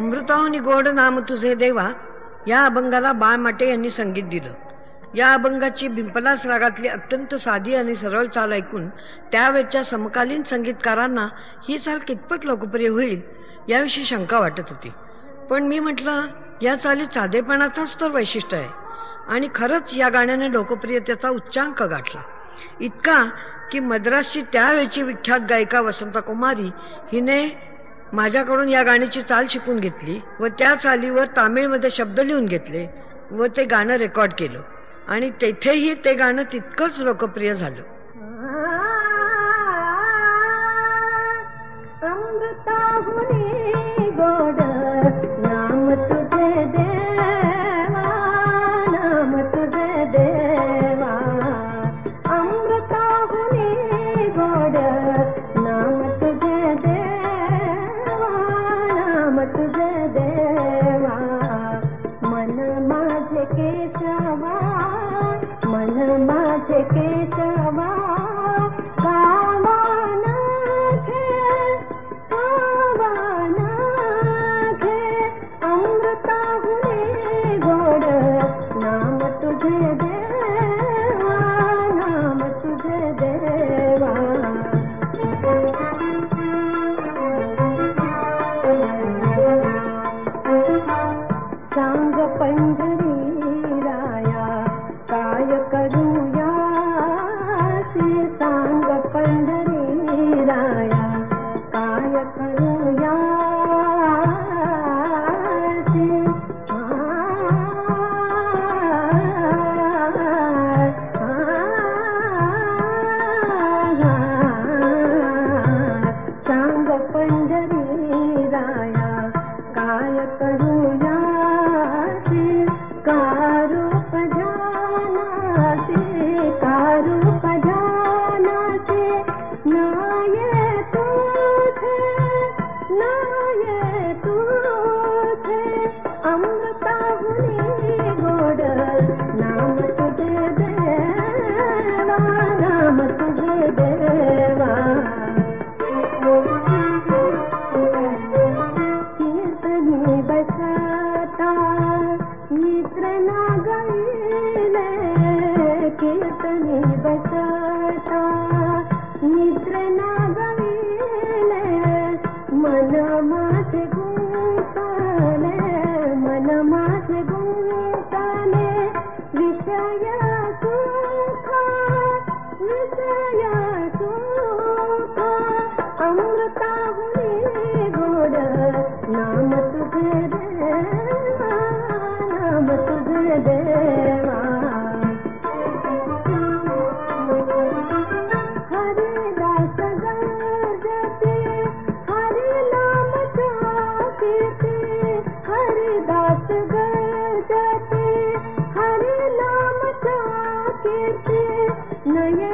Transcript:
अमृताहुनी गोड नाम तुझे देवा या अभंगाला बाळ माटे यांनी संगीत दिलं. या अभंगाची भिंपलास रागातली अत्यंत साधी आणि सरळ चाल ऐकून त्यावेळच्या समकालीन संगीतकारांना ही चाल कितपत लोकप्रिय होईल याविषयी शंका वाटत होती. पण मी म्हटलं, या चालीत साधेपणाचाच तर वैशिष्ट्य आहे. आणि खरंच या गाण्याने लोकप्रियतेचा उच्चांक गाठला. इतका की मद्रासची त्यावेळची विख्यात गायिका वसंता कुमारी हिने माझ्याकडून या गाण्याची चाल शिकून घेतली व त्या चालीवर तामिळमध्ये शब्द लिहून घेतले व ते गाणं रेकॉर्ड केलं आणि तेथेही ते गाणं तितकंच लोकप्रिय झालं. गोड नाम तुझे देवा, नाम तुझे देवा, अमृताहुनी गोड नाम तुझे देवा, नाम तुझे देवा, मन माझे केशवा, मन माझे केशवा, नये